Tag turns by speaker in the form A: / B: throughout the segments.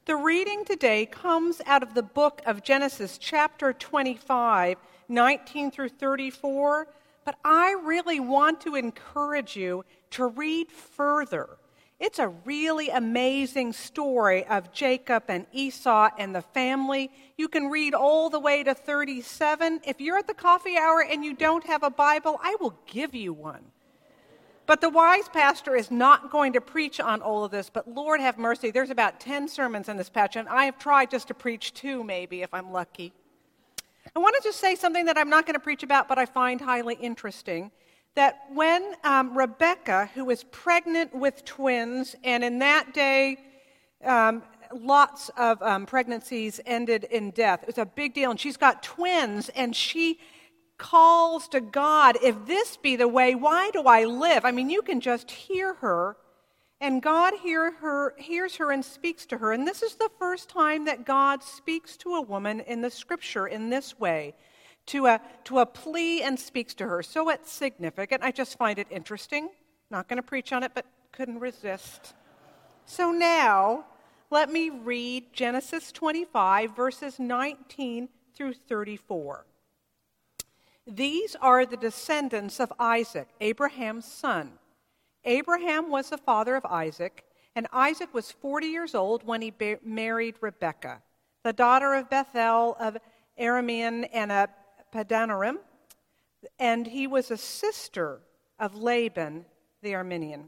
A: The reading today comes out of the book of Genesis, chapter 25, 19 through 34, but I really want to encourage you to read further. It's a really amazing story of Jacob and Esau and the family. You can read all the way to 37. If you're at the coffee hour and you don't have a Bible, I will give you one. But the wise pastor is not going to preach on all of this, but Lord have mercy, there's about 10 sermons in this patch, and I have tried just to preach 2 maybe if I'm lucky. I want to just say something that I'm not going to preach about, but I find highly interesting, that when Rebecca, who was pregnant with twins, and in that day, lots of pregnancies ended in death. It was a big deal, and she's got twins, and she calls to God, if this be the way, why do I live? I mean, you can just hear her, and God hears her and speaks to her. And this is the first time that God speaks to a woman in the Scripture in this way, to a plea and speaks to her. So it's significant. I just find it interesting. Not going to preach on it, but couldn't resist. So now, let me read Genesis 25, verses 19 through 34. These are the descendants of Isaac, Abraham's son. Abraham was the father of Isaac, and Isaac was 40 years old when he married Rebekah, the daughter of Bethuel of Aramean and of Padanaram, and he was a sister of Laban the Aramean.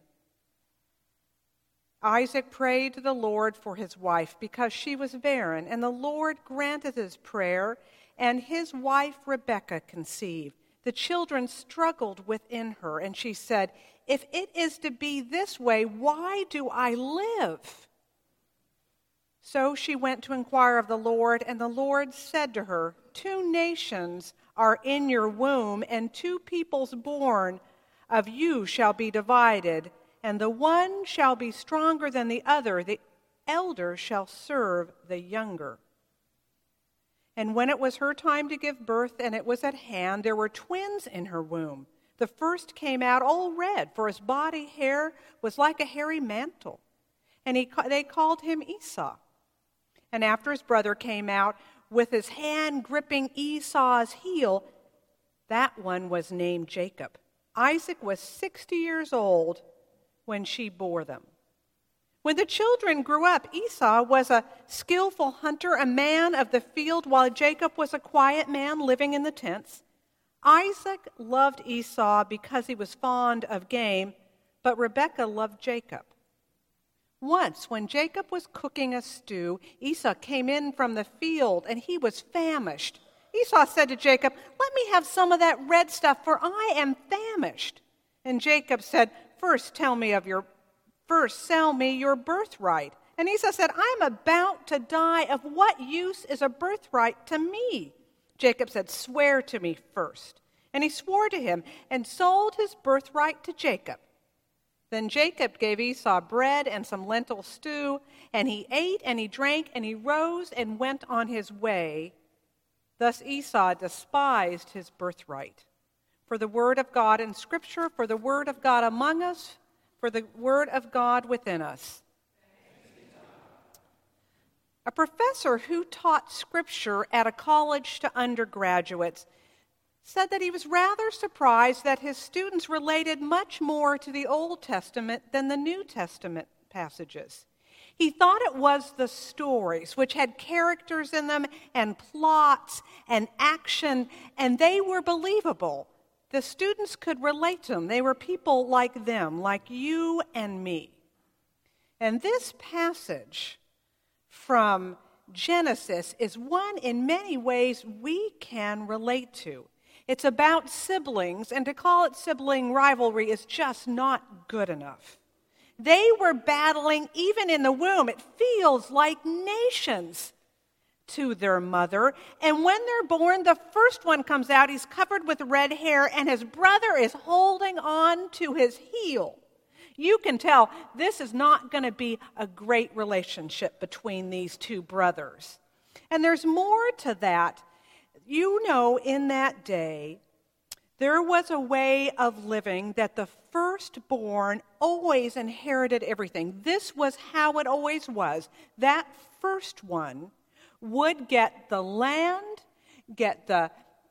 A: Isaac prayed to the Lord for his wife because she was barren, and the Lord granted his prayer, and his wife Rebekah conceived. The children struggled within her, and she said, "If it is to be this way, why do I live?" So she went to inquire of the Lord, and the Lord said to her, 2 nations are in your womb, and 2 peoples born of you shall be divided, and the one shall be stronger than the other. The elder shall serve the younger. And when it was her time to give birth, and it was at hand, there were twins in her womb. The first came out all red, for his body hair was like a hairy mantle. And they called him Esau. And after his brother came out, with his hand gripping Esau's heel, that one was named Jacob. Isaac was 60 years old when she bore them. When the children grew up, Esau was a skillful hunter, a man of the field, while Jacob was a quiet man living in the tents. Isaac loved Esau because he was fond of game, but Rebekah loved Jacob. Once, when Jacob was cooking a stew, Esau came in from the field, and he was famished. Esau said to Jacob, "Let me have some of that red stuff, for I am famished." And Jacob said, First sell me your birthright." And Esau said, "I'm about to die. Of what use is a birthright to me?" Jacob said, "Swear to me first." And he swore to him and sold his birthright to Jacob. Then Jacob gave Esau bread and some lentil stew, and he ate and he drank, and he rose and went on his way. Thus Esau despised his birthright. For the word of God in Scripture, for the word of God among us, for the word of God within us. A professor who taught Scripture at a college to undergraduates said that he was rather surprised that his students related much more to the Old Testament than the New Testament passages. He thought it was the stories, which had characters in them and plots and action, and they were believable. The students could relate to them. They were people like them, like you and me. And this passage from Genesis is one in many ways we can relate to. It's about siblings, and to call it sibling rivalry is just not good enough. They were battling even in the womb. It feels like nations to their mother. And when they're born, the first one comes out. He's covered with red hair, and his brother is holding on to his heel. You can tell this is not going to be a great relationship between these 2 brothers. And there's more to that. You know, in that day, There was a way of living that the firstborn always inherited everything. This was how it always was. That first one would get the land, get the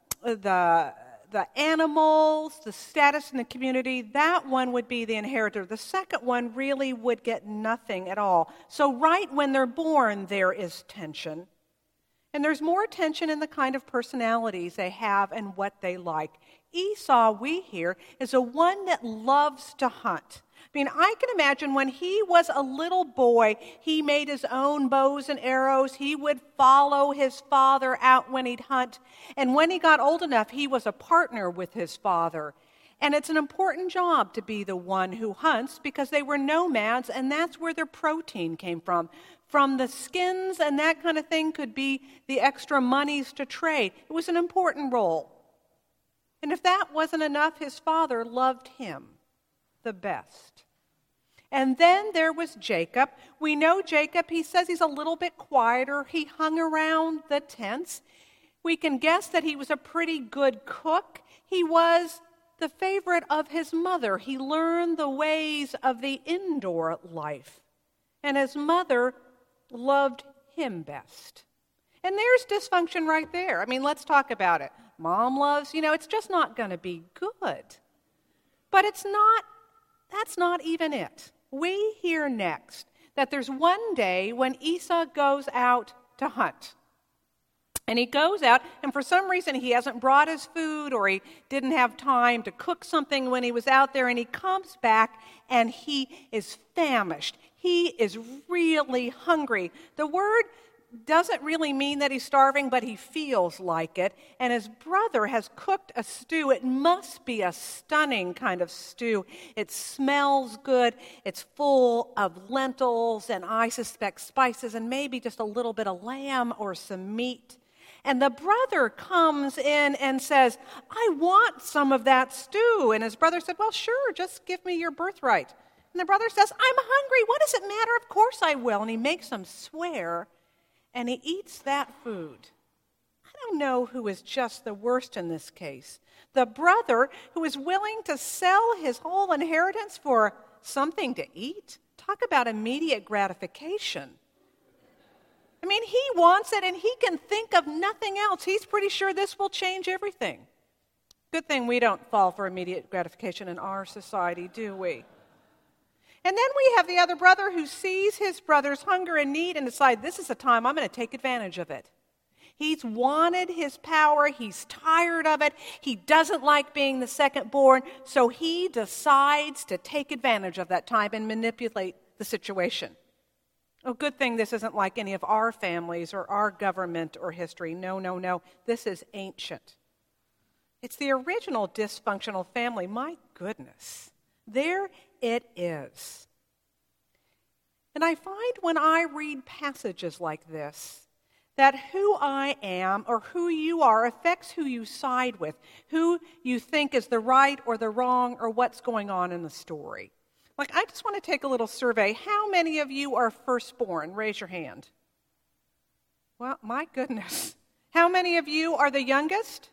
A: animals, the status in the community. That one would be the inheritor. The second one really would get nothing at all. So right when they're born, there is tension. And there's more tension in the kind of personalities they have and what they like. Esau, we hear, is a one that loves to hunt. I mean, I can imagine when he was a little boy, he made his own bows and arrows. He would follow his father out when he'd hunt. And when he got old enough, he was a partner with his father. And it's an important job to be the one who hunts because they were nomads, and that's where their protein came from. From the skins and that kind of thing could be the extra monies to trade. It was an important role. And if that wasn't enough, his father loved him the best. And then there was Jacob. We know Jacob, he says he's a little bit quieter. He hung around the tents. We can guess that he was a pretty good cook. He was the favorite of his mother. He learned the ways of the indoor life. And his mother loved him best. And there's dysfunction right there. I mean, let's talk about it. Mom loves, it's just not going to be good. But that's not even it. We hear next that there's one day when Esau goes out to hunt. And he goes out, and for some reason he hasn't brought his food or he didn't have time to cook something when he was out there, and he comes back and he is famished. He is really hungry. The word doesn't really mean that he's starving, but he feels like it. And his brother has cooked a stew. It must be a stunning kind of stew. It smells good. It's full of lentils and I suspect spices and maybe just a little bit of lamb or some meat. And the brother comes in and says, I want some of that stew. And his brother said, well, sure, just give me your birthright. And the brother says, I'm hungry. What does it matter? Of course I will. And he makes him swear. And he eats that food. I don't know who is just the worst in this case. The brother who is willing to sell his whole inheritance for something to eat? Talk about immediate gratification. I mean, he wants it and he can think of nothing else. He's pretty sure this will change everything. Good thing we don't fall for immediate gratification in our society, do we? And then we have the other brother who sees his brother's hunger and need and decides, this is the time I'm going to take advantage of it. He's wanted his power. He's tired of it. He doesn't like being the second born. So he decides to take advantage of that time and manipulate the situation. Oh, good thing this isn't like any of our families or our government or history. No. This is ancient. It's the original dysfunctional family. My goodness. There it is. And I find when I read passages like this, that who I am or who you are affects who you side with, who you think is the right or the wrong or what's going on in the story. Like, I just want to take a little survey. How many of you are firstborn? Raise your hand. Well, my goodness. How many of you are the youngest?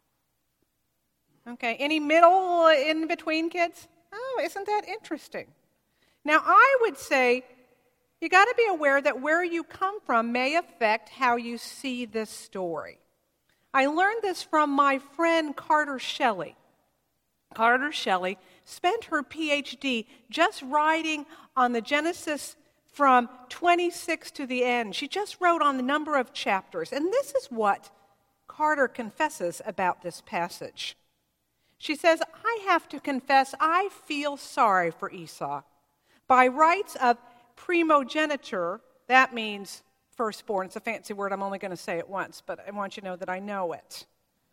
A: Okay, any middle, in between kids? Oh, isn't that interesting? Now, I would say you got to be aware that where you come from may affect how you see this story. I learned this from my friend Carter Shelley. Carter Shelley spent her PhD just writing on the Genesis from 26 to the end. She just wrote on the number of chapters. And this is what Carter confesses about this passage. She says, I have to confess I feel sorry for Esau. By rights of primogeniture, that means firstborn. It's a fancy word. I'm only going to say it once, but I want you to know that I know it.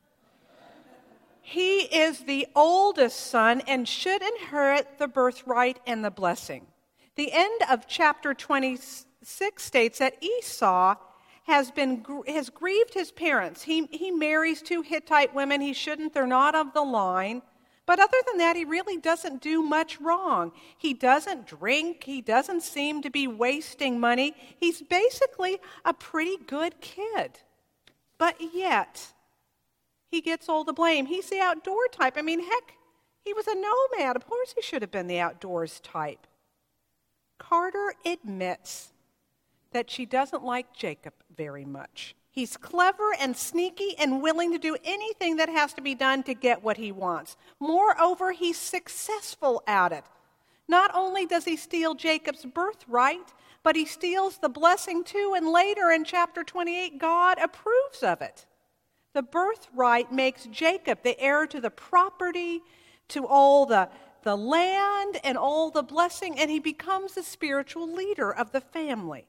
A: He is the oldest son and should inherit the birthright and the blessing. The end of chapter 26 states that Esau has grieved his parents. He marries 2 Hittite women. He shouldn't. They're not of the line. But other than that, he really doesn't do much wrong. He doesn't drink. He doesn't seem to be wasting money. He's basically a pretty good kid. But yet, he gets all the blame. He's the outdoor type. I mean, heck, he was a nomad. Of course he should have been the outdoors type. Carter admits that she doesn't like Jacob very much. He's clever and sneaky and willing to do anything that has to be done to get what he wants. Moreover, he's successful at it. Not only does he steal Jacob's birthright, but he steals the blessing too, and later in chapter 28, God approves of it. The birthright makes Jacob the heir to the property, to all the land and all the blessing, and he becomes the spiritual leader of the family.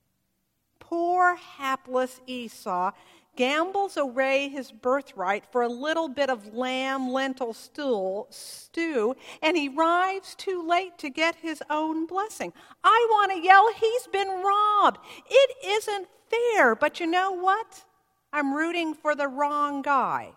A: Poor, hapless Esau gambles away his birthright for a little bit of lamb lentil stew, and he arrives too late to get his own blessing. I want to yell, he's been robbed. It isn't fair, but you know what? I'm rooting for the wrong guy.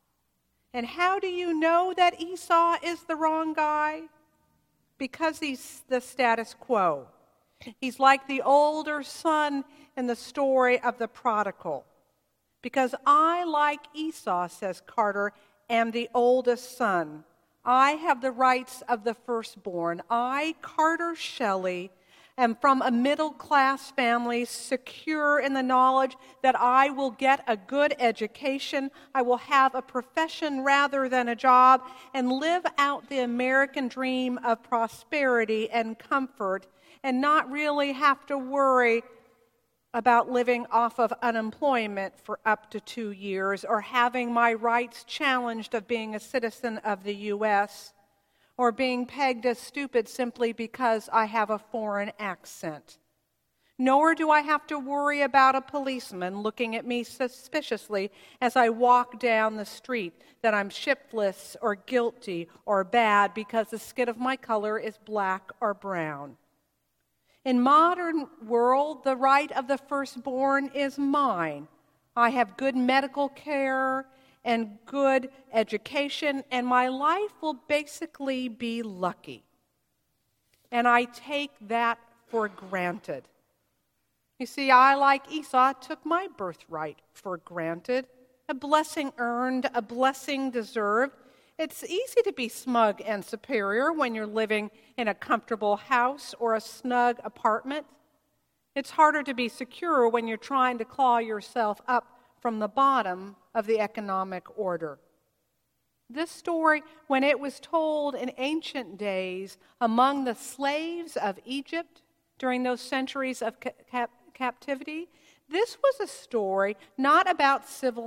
A: And how do you know that Esau is the wrong guy? Because he's the status quo. He's like the older son in the story of the prodigal. Because I, like Esau, says Carter, am the oldest son. I have the rights of the firstborn. I, Carter Shelley, am from a middle-class family, secure in the knowledge that I will get a good education, I will have a profession rather than a job, and live out the American dream of prosperity and comfort, and not really have to worry about living off of unemployment for up to 2 years, or having my rights challenged of being a citizen of the U.S., or being pegged as stupid simply because I have a foreign accent. Nor do I have to worry about a policeman looking at me suspiciously as I walk down the street that I'm shiftless or guilty or bad because the skin of my color is black or brown. In modern world, the right of the firstborn is mine. I have good medical care and good education, and my life will basically be lucky. And I take that for granted. You see, I, like Esau, took my birthright for granted. A blessing earned, a blessing deserved. It's easy to be smug and superior when you're living in a comfortable house or a snug apartment. It's harder to be secure when you're trying to claw yourself up from the bottom of the economic order. This story, when it was told in ancient days among the slaves of Egypt during those centuries of captivity, this was a story not about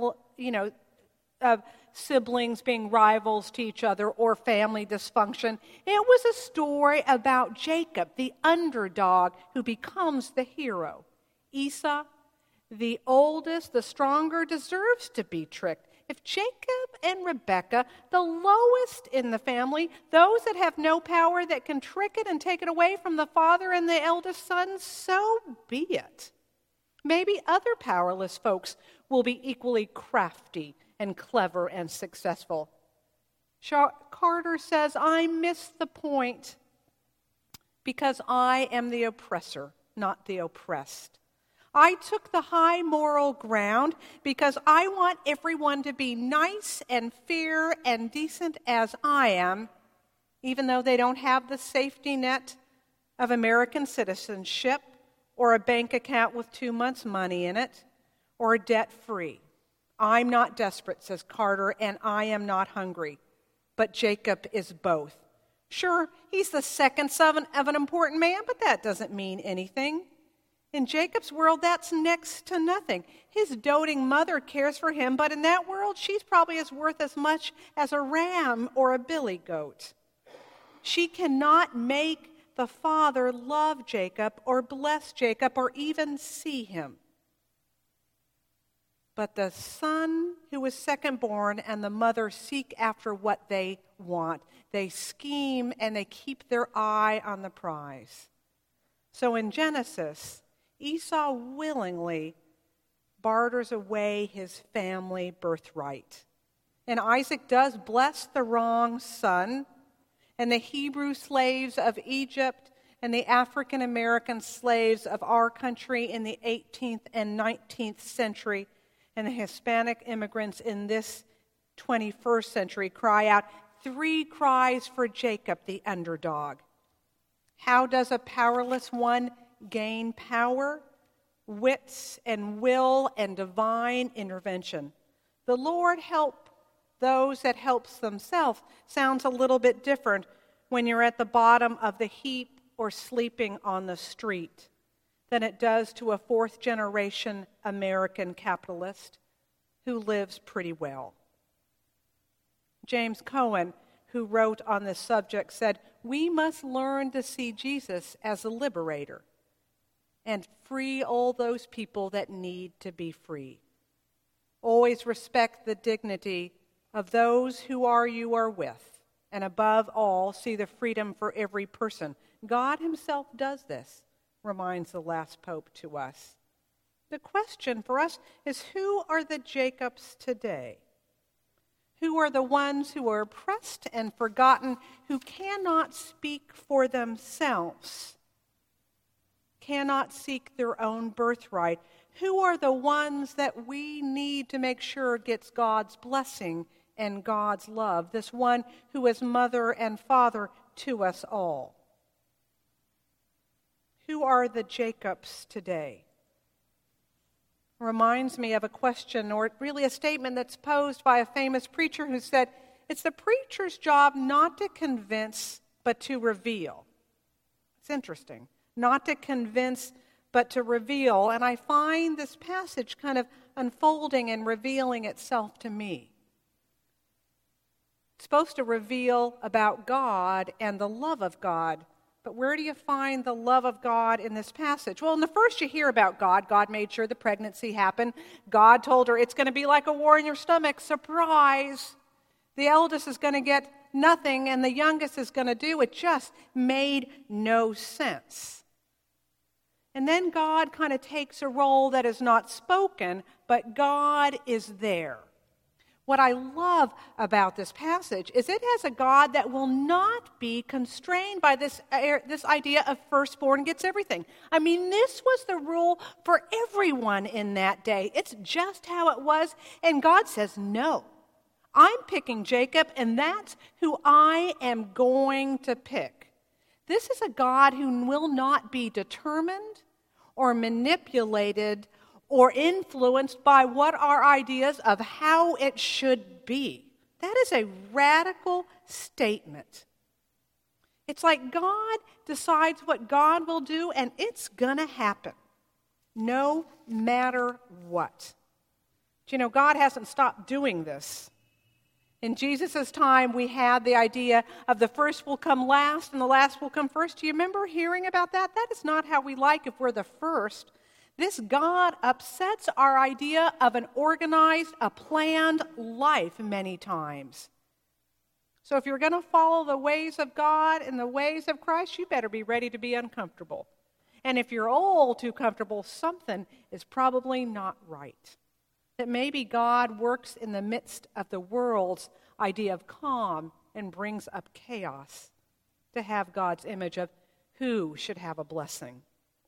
A: of siblings being rivals to each other or family dysfunction. It was a story about Jacob, the underdog who becomes the hero. Esau, the oldest, the stronger, deserves to be tricked. If Jacob and Rebekah, the lowest in the family, those that have no power that can trick it and take it away from the father and the eldest son, so be it. Maybe other powerless folks will be equally crafty and clever and successful. Carter says, I miss the point because I am the oppressor, not the oppressed. I took the high moral ground because I want everyone to be nice and fair and decent as I am, even though they don't have the safety net of American citizenship or a bank account with 2 months' money in it or debt-free. I'm not desperate, says Carter, and I am not hungry. But Jacob is both. Sure, he's the second son of an important man, but that doesn't mean anything. In Jacob's world, that's next to nothing. His doting mother cares for him, but in that world, she's probably worth as much as a ram or a billy goat. She cannot make the father love Jacob or bless Jacob or even see him. But the son who is second born and the mother seek after what they want. They scheme and they keep their eye on the prize. So in Genesis, Esau willingly barters away his family birthright. And Isaac does bless the wrong son, and the Hebrew slaves of Egypt and the African American slaves of our country in the 18th and 19th century, and the Hispanic immigrants in this 21st century cry out, 3 cries for Jacob, the underdog. How does a powerless one gain power? Wits and will and divine intervention. The Lord help those that helps themselves sounds a little bit different when you're at the bottom of the heap or sleeping on the street than it does to a 4th-generation American capitalist who lives pretty well. James Cohen, who wrote on this subject, said, "We must learn to see Jesus as a liberator and free all those people that need to be free. Always respect the dignity of those who you are with, and above all, see the freedom for every person. God himself does this," reminds the last pope to us. The question for us is, who are the Jacobs today? Who are the ones who are oppressed and forgotten, who cannot speak for themselves, cannot seek their own birthright? Who are the ones that we need to make sure gets God's blessing and God's love, this one who is mother and father to us all? Who are the Jacobs today? Reminds me of a question, or really a statement that's posed by a famous preacher who said, it's the preacher's job not to convince, but to reveal. It's interesting. Not to convince, but to reveal. And I find this passage kind of unfolding and revealing itself to me. It's supposed to reveal about God and the love of God. But where do you find the love of God in this passage? Well, in the first you hear about God. God made sure the pregnancy happened. God told her it's going to be like a war in your stomach. Surprise! The eldest is going to get nothing and the youngest is going to do. It just made no sense. And then God kind of takes a role that is not spoken, but God is there. What I love about this passage is it has a God that will not be constrained by this idea of firstborn gets everything. I mean, this was the rule for everyone in that day. It's just how it was. And God says, no, I'm picking Jacob, and that's who I am going to pick. This is a God who will not be determined or manipulated or influenced by what our ideas of how it should be. That is a radical statement. It's like God decides what God will do, and it's going to happen, no matter what. But you know, God hasn't stopped doing this. In Jesus' time, we had the idea of the first will come last and the last will come first. Do you remember hearing about that? That is not how we like if we're the first. This God upsets our idea of an organized, a planned life many times. So if you're going to follow the ways of God and the ways of Christ, you better be ready to be uncomfortable. And if you're all too comfortable, something is probably not right. That maybe God works in the midst of the world's idea of calm and brings up chaos to have God's image of who should have a blessing.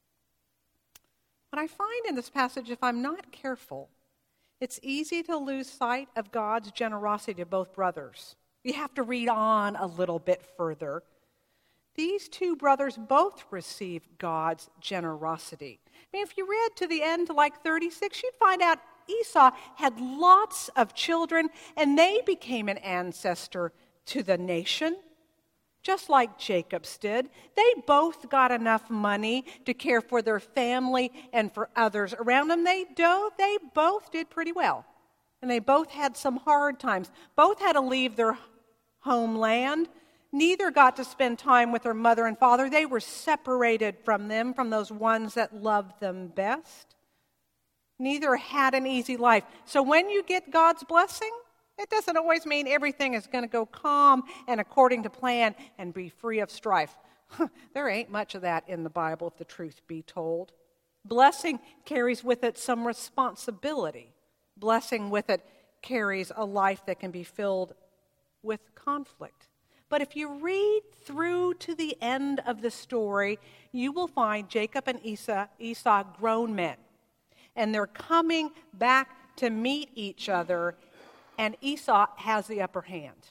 A: What I find in this passage, if I'm not careful, it's easy to lose sight of God's generosity to both brothers. You have to read on a little bit further. These two brothers both received God's generosity. I mean, if you read to the end, like 36, you'd find out Esau had lots of children, and they became an ancestor to the nation, just like Jacob's did. They both got enough money to care for their family and for others around them. They both did pretty well. And they both had some hard times. Both had to leave their homeland. Neither got to spend time with their mother and father. They were separated from them, from those ones that loved them best. Neither had an easy life. So when you get God's blessing, it doesn't always mean everything is going to go calm and according to plan and be free of strife. There ain't much of that in the Bible, if the truth be told. Blessing carries with it some responsibility. Blessing with it carries a life that can be filled with conflict. But if you read through to the end of the story, you will find Jacob and Esau grown men. And they're coming back to meet each other. and Esau has the upper hand.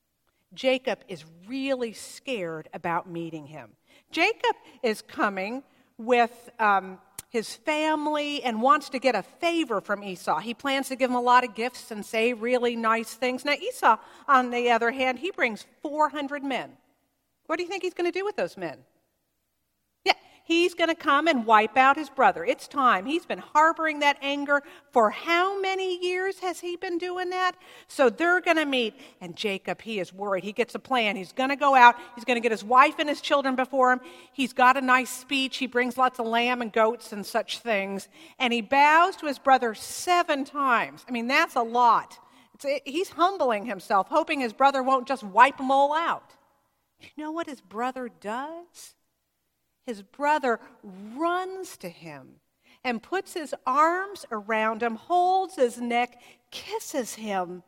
A: Jacob is really scared about meeting him. Jacob is coming with his family and wants to get a favor from Esau. He plans to give him a lot of gifts and say really nice things. Now, Esau, on the other hand, he brings 400 men. What do you think he's going to do with those men? Yeah, he's going to come and wipe out his brother. It's time. He's been harboring that anger for how many years has he been doing that? So they're going to meet, and Jacob, he is worried. He gets a plan. He's going to go out. He's going to get his wife and his children before him. He's got a nice speech. He brings lots of lamb and goats and such things, and he bows to his brother 7 times. I mean, that's a lot. He's humbling himself, hoping his brother won't just wipe them all out. You know what his brother does? His brother runs to him and puts his arms around him, holds his neck, kisses him,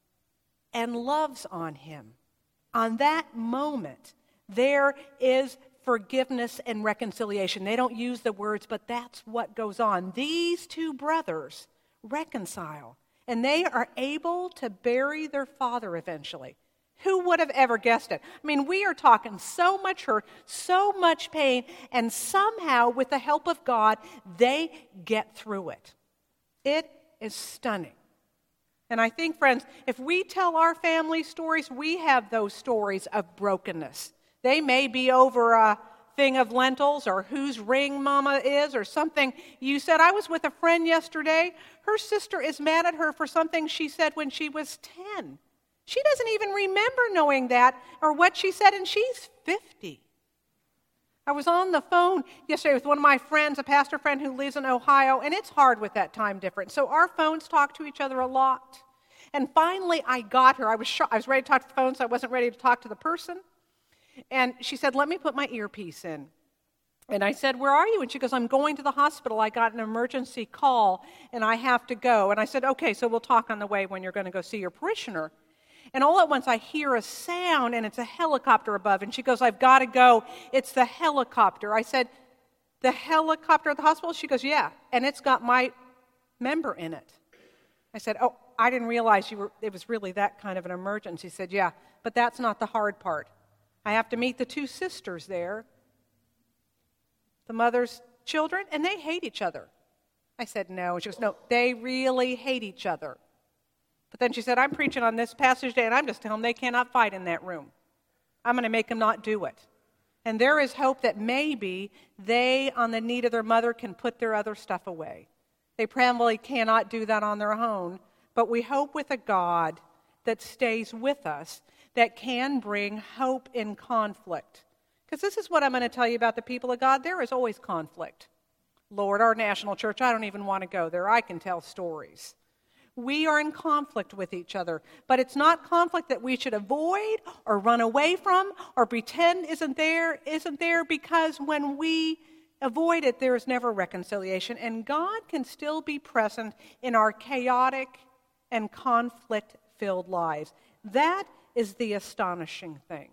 A: and loves on him. On that moment, there is forgiveness and reconciliation. They don't use the words, but that's what goes on. These 2 brothers reconcile, and they are able to bury their father eventually. Who would have ever guessed it? I mean, we are talking so much hurt, so much pain, and somehow, with the help of God, they get through it. It is stunning. And I think, friends, if we tell our family stories, we have those stories of brokenness. They may be over a thing of lentils or whose ring mama is or something you said. I was with a friend yesterday. Her sister is mad at her for something she said when she was 10. She doesn't even remember knowing that or what she said, and she's 50. I was on the phone yesterday with one of my friends, a pastor friend who lives in Ohio, and it's hard with that time difference. So our phones talk to each other a lot. And finally, I got her. I was ready to talk to the phone, so I wasn't ready to talk to the person. And she said, "Let me put my earpiece in." And I said, "Where are you?" And she goes, "I'm going to the hospital. I got an emergency call, and I have to go." And I said, "Okay, so we'll talk on the way when you're going to go see your parishioner." And all at once I hear a sound, and it's a helicopter above. And she goes, "I've got to go. It's the helicopter." I said, "The helicopter at the hospital?" She goes, "Yeah, and it's got my member in it." I said, "Oh, I didn't realize it was really that kind of an emergency." She said, "Yeah, but that's not the hard part. I have to meet the 2 sisters there, the mother's children, and they hate each other." I said, "No." She goes, "No, they really hate each other." But then she said, "I'm preaching on this passage today, and I'm just telling them they cannot fight in that room. I'm going to make them not do it." And there is hope that maybe they, on the need of their mother, can put their other stuff away. They probably cannot do that on their own, but we hope with a God that stays with us, that can bring hope in conflict. Because this is what I'm going to tell you about the people of God. There is always conflict. Lord, our national church, I don't even want to go there. I can tell stories. We are in conflict with each other, but it's not conflict that we should avoid or run away from or pretend isn't there, because when we avoid it, there is never reconciliation, and God can still be present in our chaotic and conflict-filled lives. That is the astonishing thing.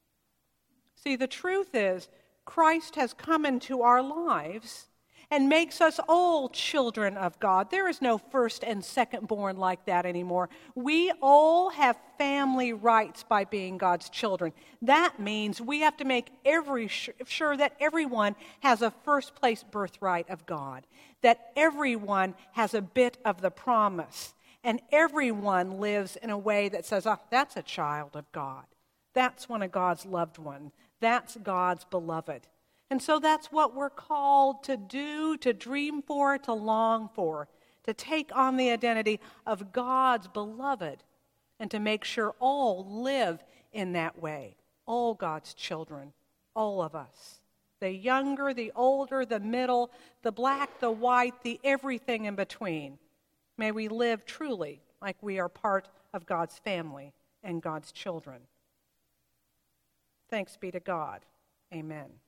A: See, the truth is, Christ has come into our lives and makes us all children of God. There is no first and second born like that anymore. We all have family rights by being God's children. That means we have to make sure that everyone has a first place birthright of God, that everyone has a bit of the promise, and everyone lives in a way that says, "Oh, that's a child of God. That's one of God's loved ones. That's God's beloved." And so that's what we're called to do, to dream for, to long for, to take on the identity of God's beloved, and to make sure all live in that way. All God's children, all of us. The younger, the older, the middle, the black, the white, the everything in between. May we live truly like we are part of God's family and God's children. Thanks be to God. Amen.